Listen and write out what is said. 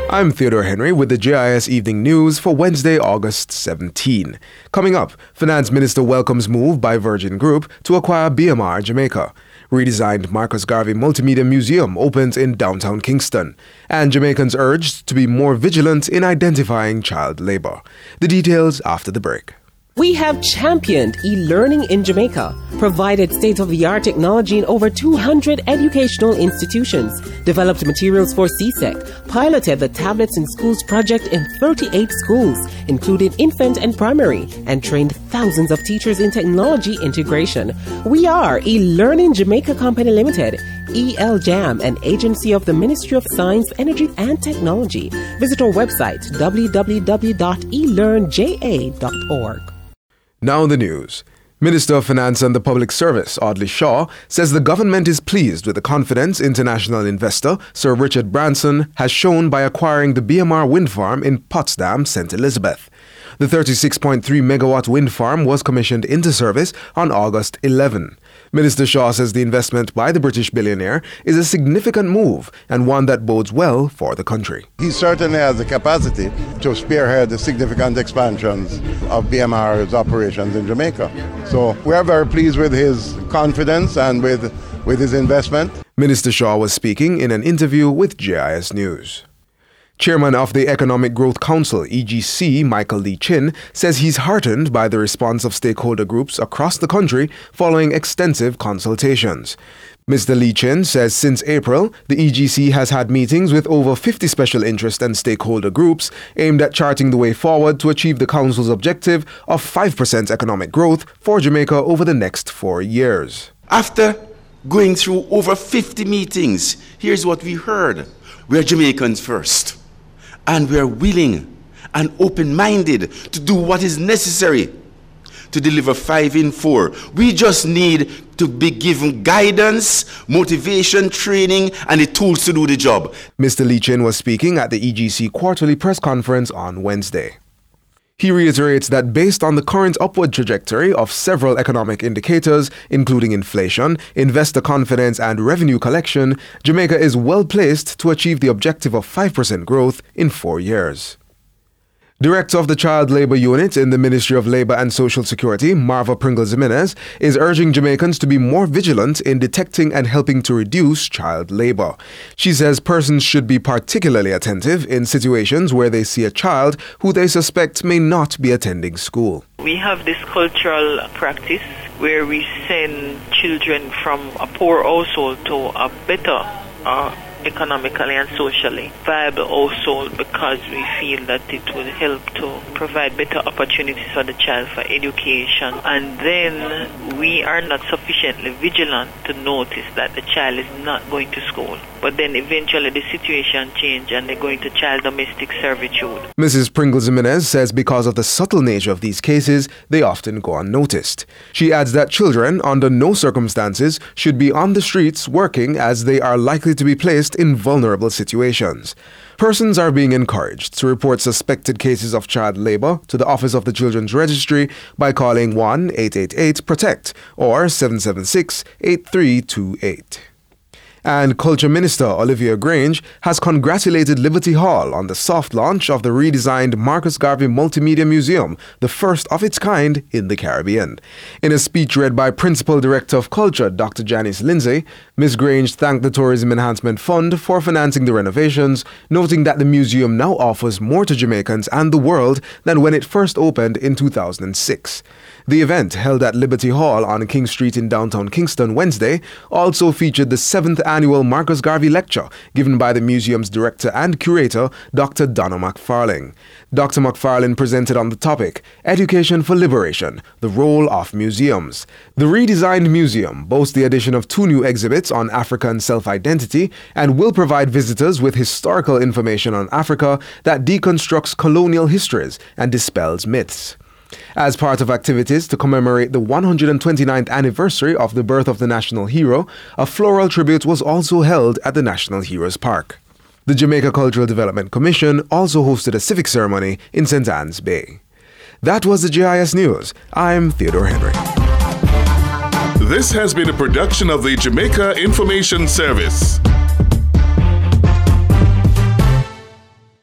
I'm Theodore Henry with the JIS Evening News for Wednesday, August 17. Coming up, Finance Minister welcomes move by Virgin Group to acquire BMR Jamaica. Redesigned Marcus Garvey Multimedia Museum opens in downtown Kingston. And Jamaicans urged to be more vigilant in identifying child labor. The details after the break. We have championed e-learning in Jamaica, provided state-of-the-art technology in over 200 educational institutions, developed materials for CSEC, piloted the Tablets in Schools project in 38 schools, including infant and primary, and trained thousands of teachers in technology integration. We are E-Learning Jamaica Company Limited, ELJAM, an agency of the Ministry of Science, Energy and Technology. Visit our website, www.elearnja.org. Now the news. Minister of Finance and the Public Service, Audley Shaw, says the government is pleased with the confidence international investor Sir Richard Branson has shown by acquiring the BMR wind farm in Potsdam, St. Elizabeth. The 36.3 megawatt wind farm was commissioned into service on August 11. Minister Shaw says the investment by the British billionaire is a significant move and one that bodes well for the country. He certainly has the capacity to spearhead the significant expansions of BMR's operations in Jamaica. So we are very pleased with his confidence and with his investment. Minister Shaw was speaking in an interview with JIS News. Chairman of the Economic Growth Council, EGC, Michael Lee Chin, says he's heartened by the response of stakeholder groups across the country following extensive consultations. Mr. Lee Chin says since April, the EGC has had meetings with over 50 special interest and stakeholder groups aimed at charting the way forward to achieve the Council's objective of 5% economic growth for Jamaica over the next 4 years. After going through over 50 meetings, here's what we heard. We're Jamaicans first. And we're willing and open-minded to do what is necessary to deliver 5 in 4. We just need to be given guidance, motivation, training, and the tools to do the job. Mr. Lee Chin was speaking at the EGC quarterly press conference on Wednesday. He reiterates that based on the current upward trajectory of several economic indicators, including inflation, investor confidence, and revenue collection, Jamaica is well placed to achieve the objective of 5% growth in 4 years. Director of the Child Labor Unit in the Ministry of Labor and Social Security, Marva Pringles-Jimenez, is urging Jamaicans to be more vigilant in detecting and helping to reduce child labor. She says persons should be particularly attentive in situations where they see a child who they suspect may not be attending school. We have this cultural practice where we send children from a poor household to a better economically and socially viable household because we feel that it will help to provide better opportunities for the child for education. And then we are not sufficiently vigilant to notice that the child is not going to school. But then eventually the situation changes and they're going to child domestic servitude. Mrs. Pringles-Jimenez says because of the subtle nature of these cases, they often go unnoticed. She adds that children, under no circumstances, should be on the streets working as they are likely to be placed in vulnerable situations. Persons are being encouraged to report suspected cases of child labor to the Office of the Children's Registry by calling 1-888-PROTECT or 776-8328. And Culture Minister Olivia Grange has congratulated Liberty Hall on the soft launch of the redesigned Marcus Garvey Multimedia Museum, the first of its kind in the Caribbean. In a speech read by Principal Director of Culture, Dr. Janice Lindsay, Ms. Grange thanked the Tourism Enhancement Fund for financing the renovations, noting that the museum now offers more to Jamaicans and the world than when it first opened in 2006. The event, held at Liberty Hall on King Street in downtown Kingston Wednesday, also featured the 7th annual Marcus Garvey Lecture given by the museum's director and curator, Dr. Donna McFarlane. Dr. McFarlane presented on the topic, Education for Liberation, the Role of Museums. The redesigned museum boasts the addition of 2 new exhibits on African self-identity and will provide visitors with historical information on Africa that deconstructs colonial histories and dispels myths. As part of activities to commemorate the 129th anniversary of the birth of the national hero, a floral tribute was also held at the National Heroes Park. The Jamaica Cultural Development Commission also hosted a civic ceremony in St. Anne's Bay. That was the JIS News. I'm Theodore Henry. This has been a production of the Jamaica Information Service.